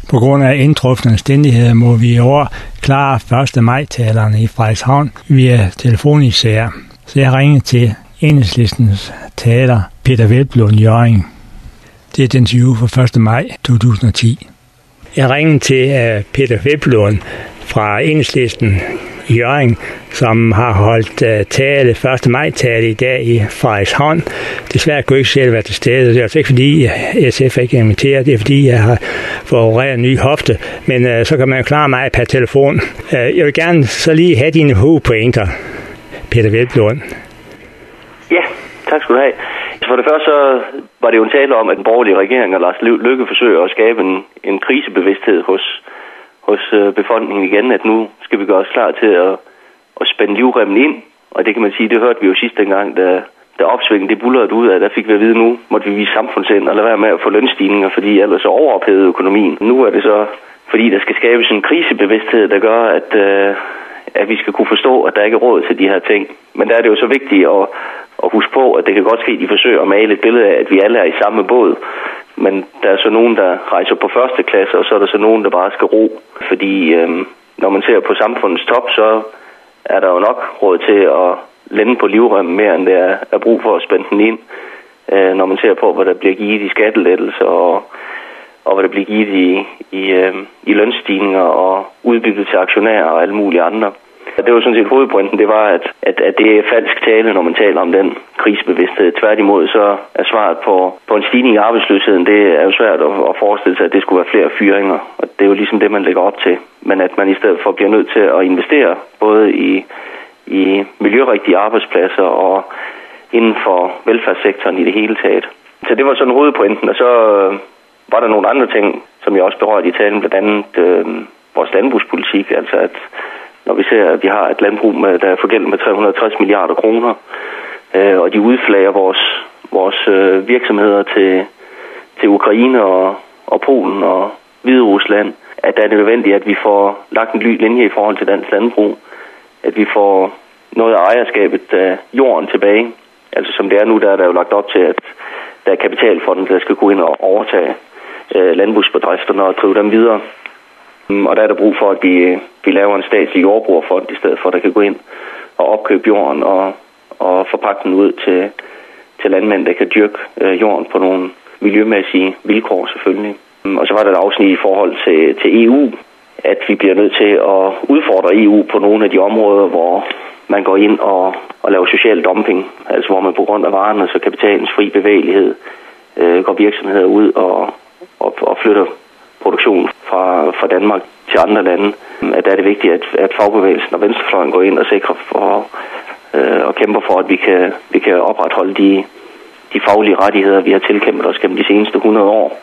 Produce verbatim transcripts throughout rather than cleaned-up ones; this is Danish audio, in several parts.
På grund af indtrufne omstændigheder må vi i år klare første maj-talerne i Frederikshavn via telefonisær. Så jeg ringer til Enhedslistens taler Peter Hvelplund Hjørring. Det er et interview fra første maj to tusind og ti. Jeg ringer til uh, Peter Hvelplund fra Enhedslisten Hjørring, som har holdt uh, tale, første maj-tale i dag i Frederikshavn. Desværre kunne jeg ikke selv være til stede. Det er altså ikke fordi S F er ikke inviteret, det er fordi jeg har fået opereret en ny hofte. Men uh, så kan man jo klare mig per telefon. Uh, jeg vil gerne så lige have dine hovedpointer, Peter Hvelplund. Ja, tak skal du have. For det første så var det jo en tale om, at den borgerlige regering og Lars Løkke forsøger at skabe en, en krisebevidsthed hos, hos befolkningen igen, at nu skal vi gøre os klar til at, at spænde livremmen ind. Og det kan man sige, det hørte vi jo sidste gang, da, da opsvingen det bullerede ud af, der fik vi at vide, nu måtte vi vise samfundssind og lade være med at få lønstigninger, fordi ellers så overophedede økonomien. Nu er det så, fordi der skal skabes en krisebevidsthed, der gør, at, at vi skal kunne forstå, at der ikke er råd til de her ting. Men der er det jo så vigtigt at Og husk på, at det kan godt ske, at de forsøger at male et billede af, at vi alle er i samme båd. Men der er så nogen, der rejser på første klasse, og så er der så nogen, der bare skal ro. Fordi øhm, når man ser på samfundets top, så er der jo nok råd til at lænde på livremmen mere, end det er, er brug for at spænde den ind. Øh, når man ser på, hvad der bliver givet i skattelettelser, og, og hvad der bliver givet i, i, øh, i lønstigninger og udbyttet til aktionærer og alle mulige andre. Det var sådan set hovedpointen, det var, at, at, at det er falsk tale, når man taler om den krisebevidsthed. Tværtimod så er svaret på, på en stigning i arbejdsløsheden, det er jo svært at, at forestille sig, at det skulle være flere fyringer. Og det er jo ligesom det, man lægger op til. Men at man i stedet for bliver nødt til at investere både i, i miljørigtige arbejdspladser og inden for velfærdssektoren i det hele taget. Så det var sådan hovedpointen, og så var der nogle andre ting, som jeg også berørte i talen, blandt andet øh, vores landbrugspolitik, altså at når vi ser, at vi har et landbrug, med, der er forgældet med tre hundrede og tres milliarder kroner, øh, og de udflager vores, vores øh, virksomheder til, til Ukraine og, og Polen og Hviderusland, at der er det nødvendigt, at vi får lagt en ny linje i forhold til dansk landbrug, at vi får noget af ejerskabet af jorden tilbage. Altså som det er nu, der er der jo lagt op til, at der er kapitalfonden, der skal gå ind og overtage øh, landbrugsbedrifterne og drive dem videre. Og der er der brug for, at vi, vi laver en statslig jordbrugerfond, i stedet for, at der kan gå ind og opkøbe jorden og, og forpakke den ud til, til landmænd, der kan dyrke øh, jorden på nogle miljømæssige vilkår selvfølgelig. Og så var der et afsnit i forhold til, til E U, at vi bliver nødt til at udfordre E U på nogle af de områder, hvor man går ind og, og laver social dumping, altså hvor man på grund af varerne og kapitalens fri bevægelighed øh, går virksomheder ud og, og, og flytter produktion fra, fra Danmark til andre lande. At der er det vigtigt, at, at fagbevægelsen og venstrefløjen går ind og sikrer for, øh, og kæmper for, at vi kan, vi kan opretholde de, de faglige rettigheder, vi har tilkæmpet os gennem de seneste hundrede år.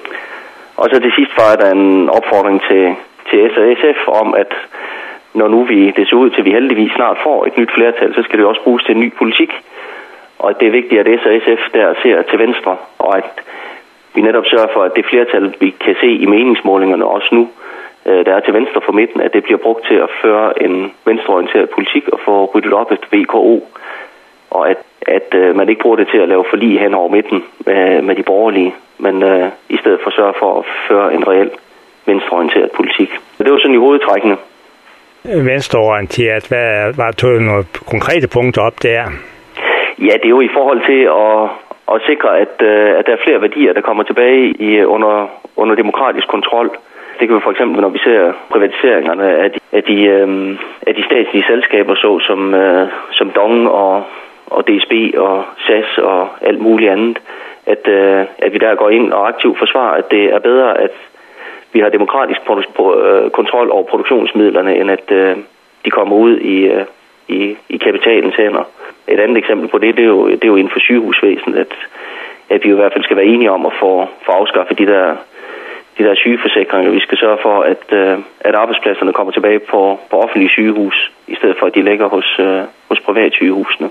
Og så til sidst var der en opfordring til, til S og S F om, at når nu vi, det ser ud til, at vi heldigvis snart får et nyt flertal, så skal det også bruges til en ny politik. Og at det er vigtigt, at S og S F der ser til venstre, og at vi netop sørger for, at det flertal, vi kan se i meningsmålingerne også nu, der er til venstre for midten, at det bliver brugt til at føre en venstreorienteret politik og få ryddet op efter V K O. Og at, at man ikke bruger det til at lave forlig hen over midten med, med de borgerlige, men uh, i stedet for sørge for at føre en reel venstreorienteret politik. Så det var sådan i hovedtrækkene. Venstreorienteret, hvad var tog nogle konkrete punkter op der? Ja, det er jo i forhold til at og sikre, at, øh, at der er flere værdier, der kommer tilbage i, under, under demokratisk kontrol. Det kan vi for eksempel, når vi ser privatiseringerne af de, af de, øh, af de statslige selskaber, så som, øh, som Dong og, og D S B og S A S og alt muligt andet, at, øh, at vi der går ind og aktivt forsvarer, at det er bedre, at vi har demokratisk produ- kontrol over produktionsmidlerne, end at øh, de kommer ud i, øh, i, i kapitalens hænder. Et andet eksempel på det, det er jo, det er jo inden for sygehusvæsenet, at, at vi i hvert fald skal være enige om at få, få afskaffet de der, de der sygeforsikringer. Vi skal sørge for, at, at arbejdspladserne kommer tilbage på, på offentlige sygehus, i stedet for at de ligger hos, hos privatsygehusene.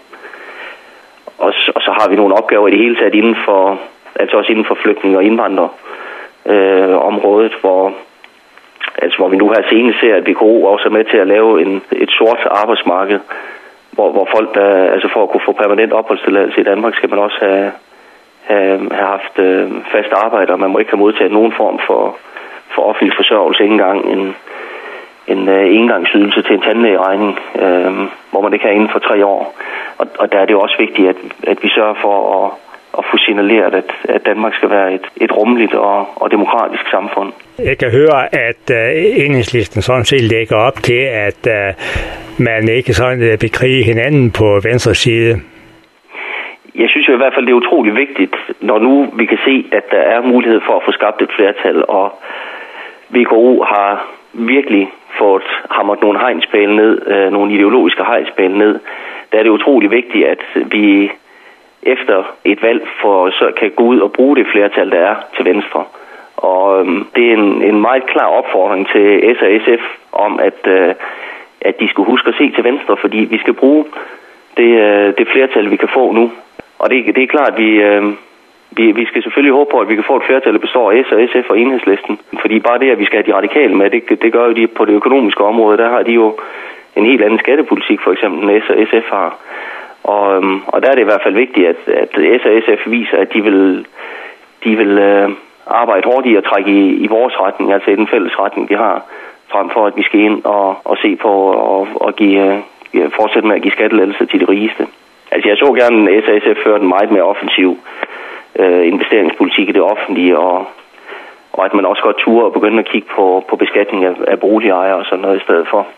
Og, og så har vi nogle opgaver i det hele taget inden for, altså også inden for flygtninge- og indvandrerområdet, øh, hvor, altså hvor vi nu her senest ser, at V K O også er med til at lave en, et sort arbejdsmarked, Hvor, hvor folk, der, altså for at kunne få permanent opholdstilladelse i Danmark, skal man også have, have, have haft øh, fast arbejde, og man må ikke have modtaget nogen form for, for for offentlig forsørgelse, ikke engang en, en uh, engangsydelse til en tandlægeregning, uh, hvor man det kan inden for tre år. Og, og der er det også vigtigt, at, at vi sørger for at, at få signaleret, at, at Danmark skal være et, et rummeligt og, og demokratisk samfund. Jeg kan høre, at uh, Enhedslisten sådan set lægger op til, at uh, man ikke sådan uh, bekrige hinanden på venstre side. Jeg synes jo i hvert fald, det er utroligt vigtigt, når nu vi kan se, at der er mulighed for at få skabt et flertal, og V K O har virkelig fået hamret nogle hegnspæle ned, øh, nogle ideologiske hegnspæle ned. Der er det utroligt vigtigt, at vi efter et valg for, så kan gå ud og bruge det flertal, der er til venstre. Og øhm, det er en, en meget klar opfordring til S og S F om, at, øh, at de skal huske at se til venstre, fordi vi skal bruge det, øh, det flertal, vi kan få nu. Og det, det er klart, at vi, øh, vi, vi skal selvfølgelig håbe på, at vi kan få et flertal, der består af S og S F og Enhedslisten. Fordi bare det, at vi skal have de radikale med, det, det gør jo de på det økonomiske område. Der har de jo en helt anden skattepolitik, for eksempel, end S og S F har. Og, øhm, og der er det i hvert fald vigtigt, at, at S og S F viser, at de vil, de vil øh, arbejde hårdt i at trække i, i vores retning, altså i den fælles retning, vi har, frem for at vi skal ind og, og se på og, og give, øh, fortsætte med at give skattelettelser til de rigeste. Altså jeg så gerne, at S og S F førte en meget mere offensiv øh, investeringspolitik i det offentlige, og, og at man også godt turde og begynde at kigge på, på beskatning af, af boligejere og sådan noget i stedet for.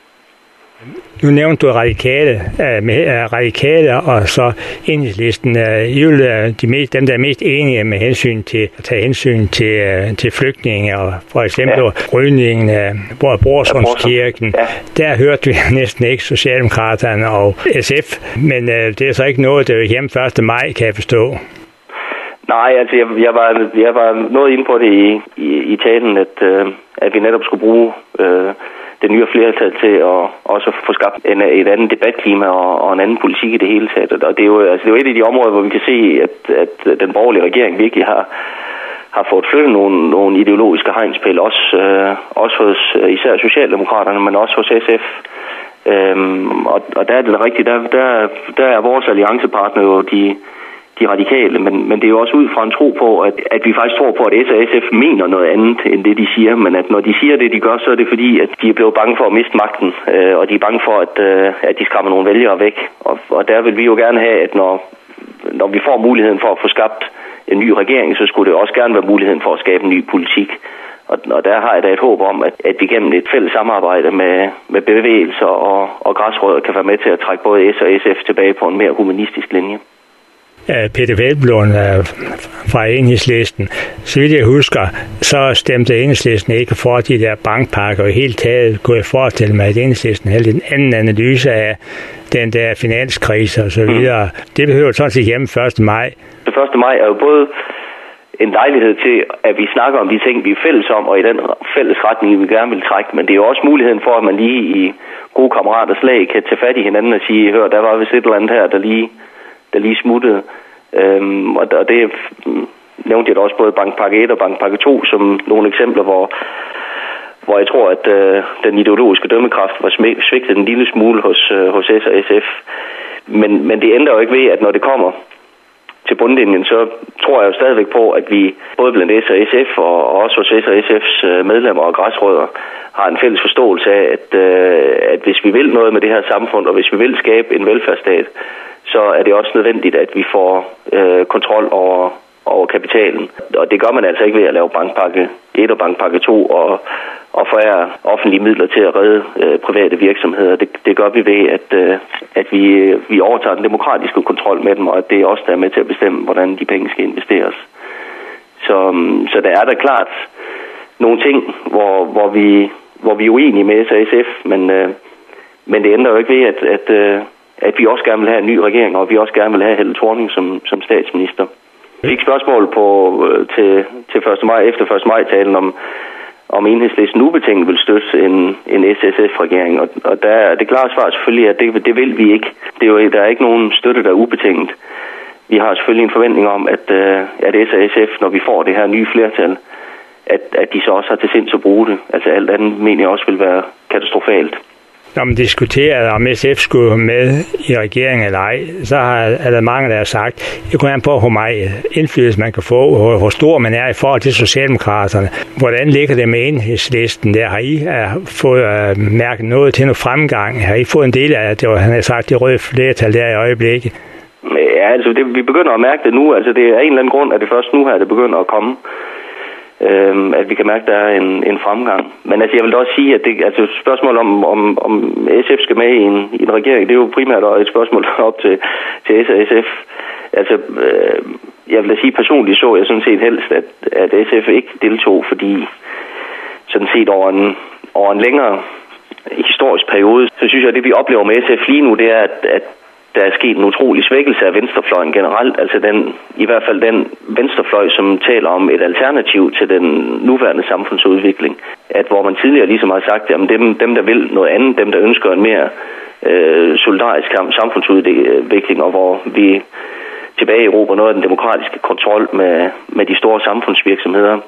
Nu nævnte du radikale, uh, radikale og så Enhedslisten. Uh, I vil uh, de mest, dem, der er mest enige med hensyn til at tage hensyn til, uh, til flygtninge, og for eksempel ja. rydningen af uh, Brorsundskirken. Ja. Der hørte vi næsten ikke Socialdemokraterne og S F, men uh, det er så ikke noget, der er hjemme første maj, kan jeg forstå. Nej, altså jeg, jeg, var, jeg var noget inde på det i, i, i talen, at, uh, at vi netop skulle bruge Uh, det nye flertal til at også få skabt en, et andet debatklima og, og en anden politik i det hele taget. Og det er jo, altså det er jo et af de områder, hvor vi kan se, at, at den borgerlige regering virkelig har, har fået flyttet nogle, nogle ideologiske hegnspæle, også, øh, også hos især Socialdemokraterne, men også hos S F. Øhm, og, og der er det rigtigt, der, der, der er vores alliancepartner jo de de radikale, men, men det er jo også ud fra en tro på, at, at vi faktisk tror på, at S og S F mener noget andet, end det de siger, men at når de siger det, de gør, så er det fordi, at de er blevet bange for at miste magten, øh, og de er bange for, at, øh, at de skræmmer nogle vælgere væk. Og, og der vil vi jo gerne have, at når, når vi får muligheden for at få skabt en ny regering, så skulle det også gerne være muligheden for at skabe en ny politik. Og, og der har jeg da et håb om, at, at vi gennem et fælles samarbejde med, med bevægelser og, og græsrødder kan være med til at trække både S og S F tilbage på en mere humanistisk linje. Peter Hvelplund fra Enhedslisten. Så vidt jeg husker, så stemte Enhedslisten ikke for de der bankpakker, og i hele taget kunne jeg forestille mig, at Enhedslisten havde en anden analyse af den der finanskrise og så videre. Mm. Det behøver sådan set hjemme første maj. Det første maj er jo både en lejlighed til, at vi snakker om de ting, vi er fælles om, og i den fælles retning, vi gerne vil trække. Men det er jo også muligheden for, at man lige i gode kammeraters lag kan tage fat i hinanden og sige, hør, der var vist et eller andet her, der lige der lige smuttede. Øhm, og, og det nævnte jeg da også både Bankpakke et og Bankpakke to som nogle eksempler, hvor, hvor jeg tror, at øh, den ideologiske dømmekraft var svigtet en lille smule hos, øh, hos S og S F. Men, men det ændrer jo ikke ved, at når det kommer til bundlinjen, så tror jeg jo stadigvæk på, at vi både blandt S og S F og også hos S og S F's medlemmer og græsrødder har en fælles forståelse af, at, øh, at hvis vi vil noget med det her samfund, og hvis vi vil skabe en velfærdsstat, så er det også nødvendigt, at vi får øh, kontrol over, over kapitalen. Og det gør man altså ikke ved at lave Bankpakke et og Bankpakke to og, og forære offentlige midler til at redde øh, private virksomheder. Det, det gør vi ved, at, øh, at vi, vi overtager den demokratiske kontrol med dem, og at det er også der er med til at bestemme, hvordan de penge skal investeres. Så, så der er der klart nogle ting, hvor, hvor, vi, hvor vi er uenige med S og S F, men, øh, men det ændrer jo ikke ved, at, at øh, at vi også gerne vil have en ny regering, og vi også gerne vil have Helle Thorning som, som statsminister. Jeg fik spørgsmål på, til, til første maj, efter første maj-talen om, om Enhedslisten ubetinget vil støtte en, en S S F-regering, og, og der er det klare svar selvfølgelig, at det, det vil vi ikke. Det er jo, der er ikke nogen støtte, der er ubetinget. Vi har selvfølgelig en forventning om, at, at S og S F, når vi får det her nye flertal, at, at de så også har til sinds at bruge det. Altså alt andet mener jeg også vil være katastrofalt. når man diskuterer, om S F skulle med i regeringen eller ej, så er der mange, der har sagt, det kunne an på, hvor meget indflydelse man kan få, hvor stor man er i forhold til Socialdemokraterne. Hvordan ligger det med Enhedslisten der? Har I fået mærket noget til noget fremgang? Har I fået en del af det, han har sagt, det røde flertal der i øjeblikket? Ja, altså det, vi begynder at mærke det nu. Altså det er en eller anden grund, at det først nu her, det begynder at komme. Øhm, at vi kan mærke, at der er en, en fremgang. Men altså, jeg vil da også sige, at det, altså, spørgsmålet om, om, om S F skal med i en, i en regering, det er jo primært et spørgsmål op til, til S og S F. Altså, øh, jeg vil da sige personligt så jeg sådan set helst, at, at S F ikke deltog, fordi sådan set over en, over en længere historisk periode, så synes jeg, at det vi oplever med S F lige nu, det er, at, at der er sket en utrolig svækkelse af venstrefløjen generelt, altså den, i hvert fald den venstrefløj, som taler om et alternativ til den nuværende samfundsudvikling. At hvor man tidligere ligesom har sagt, at dem, dem der vil noget andet, dem der ønsker en mere øh, solidarisk samfundsudvikling, og hvor vi tilbage i Europa noget af den demokratiske kontrol med, med de store samfundsvirksomheder.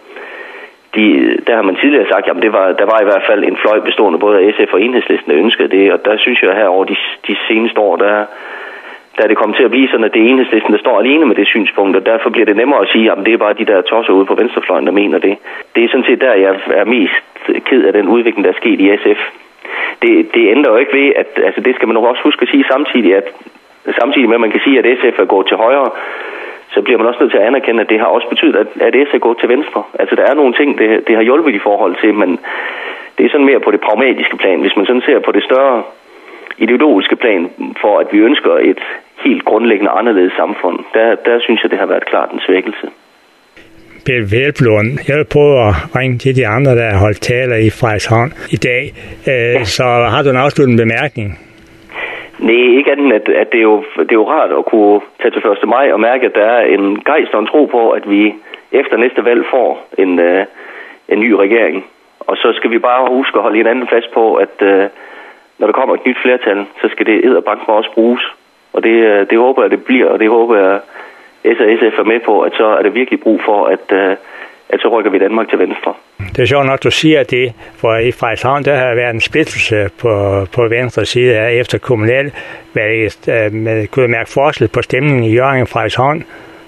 De, der har man tidligere sagt, at det var, der var i hvert fald en fløj bestående både af S F og Enhedslisten, der ønskede det, og der synes jeg her over de, de seneste år, der, der er det kommet til at blive sådan, at det er Enhedslisten, der står alene med det synspunkt, og derfor bliver det nemmere at sige, at det er bare de der tosser ude på venstrefløjen, der mener det. Det er sådan set der, jeg er mest ked af den udvikling, der er sket i S F. Det, det ændrer jo ikke ved, at altså det skal man nok også huske at sige samtidig, at samtidig med, at man kan sige, at S F er gået til højre, så bliver man også nødt til at anerkende, at det har også betydet, at, at S er gået til venstre. Altså, der er nogle ting, det, det har hjulpet i forhold til, men det er sådan mere på det pragmatiske plan. Hvis man sådan ser på det større ideologiske plan, for at vi ønsker et helt grundlæggende anderledes samfund, der, der synes jeg, det har været klart en svækkelse. Peter Hvelplund, jeg vil prøve at ringe til de andre, der har holdt taler i Frederikshavn i dag. Øh, ja. Så har du en afsluttende bemærkning? Nej, ikke andet, at, at det, er jo, det er jo rart at kunne tage til første maj og mærke, at der er en gejst og en tro på, at vi efter næste valg får en, uh, en ny regering. Og så skal vi bare huske at holde hinanden fast på, at uh, når der kommer et nyt flertal, så skal det edderbank også bruges. Og det, det håber jeg, det bliver, og det håber jeg, S og S F er med på, at så er det virkelig brug for, at, uh, at så rykker vi Danmark til venstre. Det er sjovt nok, du siger det, for i Frederikshavn, der har været en splittelse på, på venstre side af efter kommunalvalget. Man kunne mærke forskel på stemningen i Hjørring og Frederikshavn.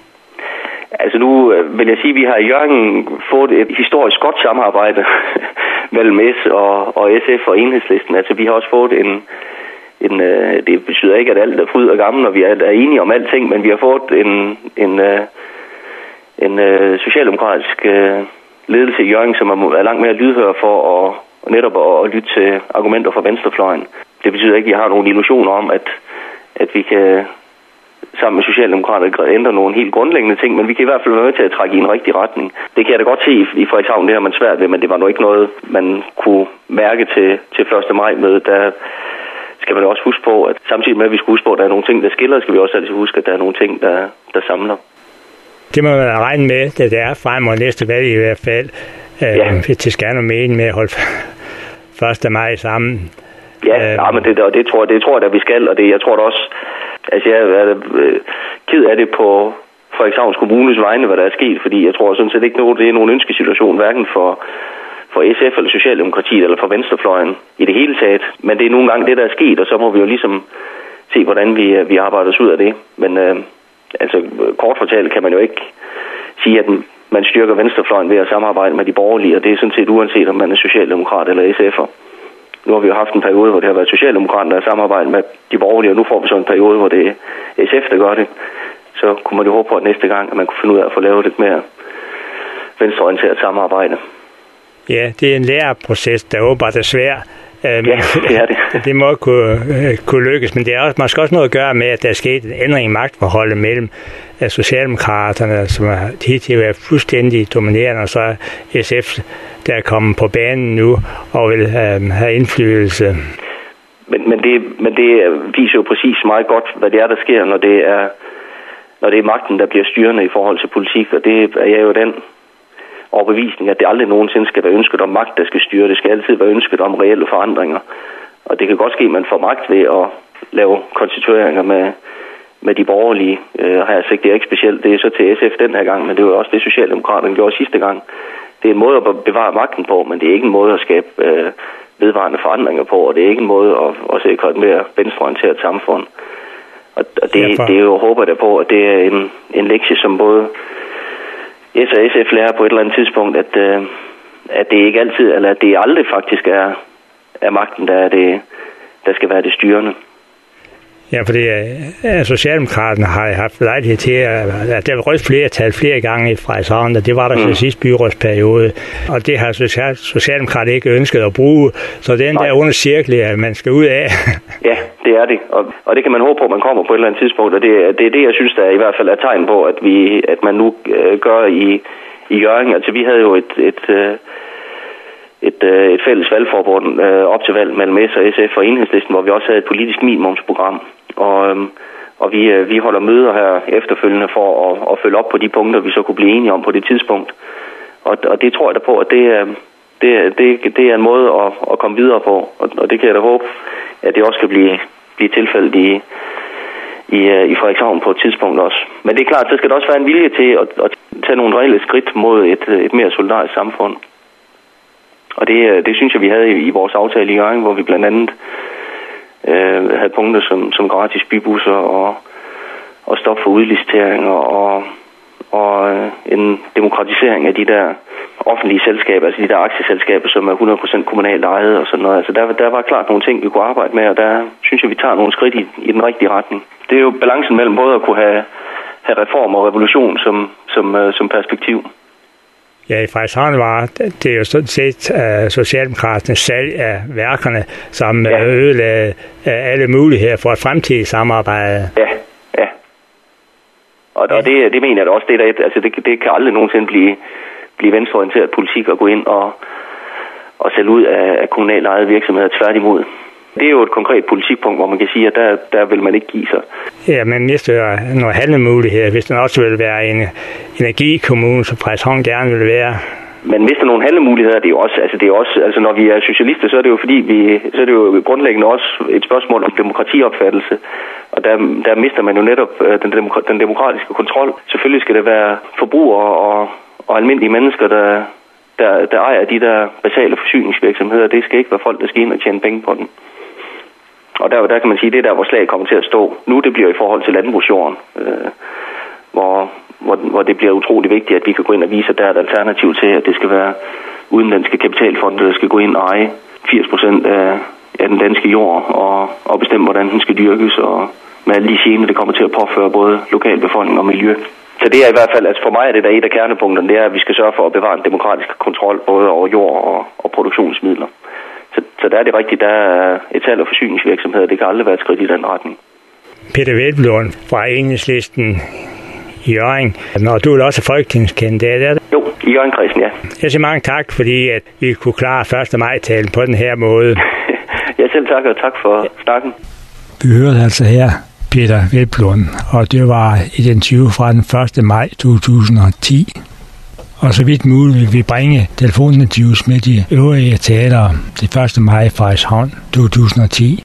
Altså nu vil jeg sige, at vi har i Hjørring fået et historisk godt samarbejde mellem S og, og S F og Enhedslisten. Altså vi har også fået en, en det betyder ikke, at alt er fryd og gammel, og vi er enige om alting, men vi har fået en, en, en, en socialdemokratisk ledelse i Hjørring, som er langt mere lydhør for at, netop at, at lytte til argumenter fra venstrefløjen. Det betyder ikke, at jeg har nogle illusioner om, at, at vi kan sammen med Socialdemokraterne ændre nogle helt grundlæggende ting, men vi kan i hvert fald være med til at trække i en rigtig retning. Det kan jeg da godt se i Frederikshavn, det har man svært ved, men det var nok ikke noget, man kunne mærke til, til første maj med. Der skal man også huske på, at samtidig med, at vi skal huske på, at der er nogle ting, der skiller, skal vi også altid huske, at der er nogle ting, der, der samler. Det må man regne med, at det er frem mod næste valg i hvert fald. Ja. Øh, det skal have mening med at holde første maj sammen. Ja, øh, nej, men det, og det tror, det tror jeg, at vi skal, og det, jeg tror da også, altså jeg er øh, ked af det på Frederikshavns Kommunes vegne, hvad der er sket, fordi jeg tror sådan set ikke, noget, det er nogen ønskesituation, hverken for, for S F eller Socialdemokratiet eller for venstrefløjen i det hele taget. Men det er nogle gange det, der er sket, og så må vi jo ligesom se, hvordan vi, vi arbejder os ud af det. Men øh, altså kort fortalt kan man jo ikke sige, at man styrker venstrefløjen ved at samarbejde med de borgerlige, og det er sådan set uanset, om man er socialdemokrat eller S F'er. Nu har vi jo haft en periode, hvor det har været Socialdemokraterne, der samarbejder med de borgerlige, og nu får vi så en periode, hvor det er S F, der gør det. Så kunne man jo håbe på, at næste gang, at man kunne finde ud af at få lavet lidt mere venstreorienteret samarbejde. Ja, det er en læreproces, der åbenbart er svær. Ja, det er det. Det må kunne, kunne lykkes, men det er også, måske også noget at gøre med, at der er sket en ændring i magtforholdet mellem Socialdemokraterne, som har hittil været fuldstændig dominerende, og så S F, der er kommet på banen nu og vil øh, have indflydelse. Men, men, det, men det viser jo præcis meget godt, hvad det er, der sker, når det er, når det er magten, der bliver styrende i forhold til politik, og det er jo den overbevisning, at det aldrig nogensinde skal være ønsket om magt, der skal styre. Det skal altid være ønsket om reelle forandringer. Og det kan godt ske, at man får magt ved at lave konstitueringer med, med de borgerlige. Øh, har jeg sagt, det er ikke specielt. Det er så til S F den her gang, men det var også det, Socialdemokraterne gjorde sidste gang. Det er en måde at bevare magten på, men det er ikke en måde at skabe øh, vedvarende forandringer på, og det er ikke en måde at, at sikre et mere venstreorienteret samfund. Og, og det, det er jo håber der på, at det er en, en lektie, som både S og S F lærer på et eller andet tidspunkt, at, øh, at det ikke altid, eller at det aldrig faktisk er, er magten, der, er det, der skal være det styrende. Ja, fordi uh, Socialdemokraterne har haft lejlighed til, at, at der var rødt flertal flere gange i Frederikshavn, og det var der mm. til sidste byrådsperiode, og det har social, Socialdemokraterne ikke ønsket at bruge, så den Nej. der under cirkel, at man skal ud af. Ja, det er det, og, og det kan man håbe på, at man kommer på et eller andet tidspunkt, og det, det er det, jeg synes, der i hvert fald er tegn på, at, vi, at man nu uh, gør i, i Hjørring. Altså, vi havde jo et... et uh, Et, øh, et fælles valgforbund øh, op til valg mellem S og S F og Enhedslisten, hvor vi også havde et politisk minimumsprogram. Og, øh, og vi, øh, vi holder møder her efterfølgende for at, at følge op på de punkter, vi så kunne blive enige om på det tidspunkt. Og, og det tror jeg da på, at det, øh, det, det, det er en måde at, at komme videre på. Og, og det kan jeg da håbe, at det også kan blive, blive tilfældet i, i, i Frederikshavn på et tidspunkt også. Men det er klart, så skal der også være en vilje til at, at tage nogle reelle skridt mod et, et mere solidarisk samfund. Og det, det synes jeg, vi havde i, i vores aftale i Hjørring, hvor vi blandt andet øh, havde punkter som, som gratis bybusser og, og stop for udliciteringer og, og øh, en demokratisering af de der offentlige selskaber, altså de der aktieselskaber, som er hundrede procent kommunalt ejet og sådan noget. Altså der, der var klart nogle ting, vi kunne arbejde med, og der synes jeg, vi tager nogle skridt i, i den rigtige retning. Det er jo balancen mellem både at kunne have, have reform og revolution som, som, øh, som perspektiv. Ja, i Frederikshavn var det er jo sådan set uh, Socialdemokraternes salg af værkerne, som ja. ødelagde uh, alle muligheder for et fremtidigt samarbejde. Ja, ja. Og, ja. og det, det mener jeg da også, det, der, altså det, det kan aldrig nogensinde blive, blive venstreorienteret politik at gå ind og, og sælge ud af, af kommunalt ejede virksomheder, tværtimod. Det er jo et konkret politikpunkt, hvor man kan sige, at der, der vil man ikke give sig. Ja, men mister nogle handlemuligheder, hvis den også vil være en energikommune, som Frederikshavn gerne vil være. Men mister nogle handlemuligheder, det er jo også, altså det er også, altså når vi er socialister, så er det jo fordi vi, så er det jo grundlæggende også et spørgsmål om demokratiopfattelse. Og der, der mister man jo netop den, demokra- den demokratiske kontrol. Selvfølgelig skal det være forbrugere og, og almindelige mennesker, der, der, der ejer de der basale forsyningsvirksomheder. Det skal ikke være folk, der skal ind og tjene penge på den. Og der, der kan man sige, det er der, hvor slaget kommer til at stå. Nu det bliver i forhold til landbrugsjorden, øh, hvor, hvor, hvor det bliver utrolig vigtigt, at vi kan gå ind og vise, at der er et alternativ til, at det skal være udenlandske kapitalfonde, der skal gå ind og eje firs procent af, af den danske jord og, og bestemme, hvordan den skal dyrkes, og med alle de gener, det kommer til at påføre både lokalbefolkning og miljø. Så det er i hvert fald, altså for mig er det der et af kernepunkterne, det er, at vi skal sørge for at bevare en demokratisk kontrol både over jord og, og produktionsmidler. Så, så der er det rigtigt, der er et salg af forsyningsvirksomheder, det kan aldrig være et skridt i den retning. Peter Hvelplund fra Enhedslisten i Hjørring. Når du er også folketingskendt, det er det? Jo, i Hjørring-kredsen, ja. Jeg siger mange tak, fordi at vi kunne klare første maj-talen på den her måde. Ja, selv tak, og tak for snakken. Vi hørte altså her Peter Hvelplund, og det var et interview fra den første maj to tusind og ti. Og så vidt muligt vil vi bringe telefoninterviews med de øvrige talere til første maj i Frederikshavn to tusind og ti.